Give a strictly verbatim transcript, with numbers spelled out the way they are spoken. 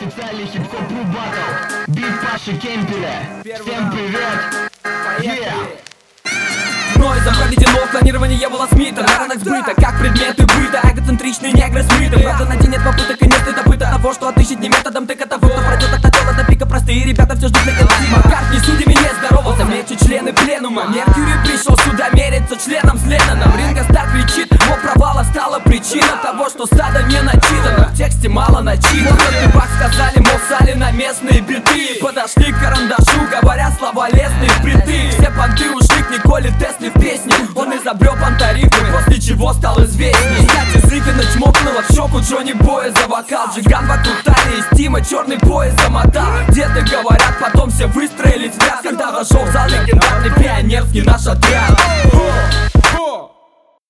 официальный хип-хоп батл. Бит Паши Кемпеля. Всем привет. Yeah. Нойзом проведено клонирование Уилла Смита. На ранах сбыта, как предметы быта. Эгоцентричные негры смыты. Правда, на день нет попыток и нет стыда того, что отыщет не методом тыка того, кто пройдет от начала до пика. Простые ребята все ждут легенды. Маккартни судьями не здоровался, мечут члены пленума. Меркьюри пришел сюда мериться членом с Ленноном. Ринго Стар кричит, но провала стала причина того, что стадо не начитано. В тексте мало начитано. Вот Бах сказали, мол, сали на местные биты. Подошли к карандашу, говоря слова лесные впритык. Все понты ушли к Николе Тесле в песне. Он изобрел пантарифмы, после чего стал известней. Кстати, Зыкина чмокнула в щеку Джонни Боя за вокал. Джиган вокруг талии Стима черный пояс замотал. Деды говорят, потом все выстроились в ряд. Когда вошел в зал легендарный пионерский наш отряд.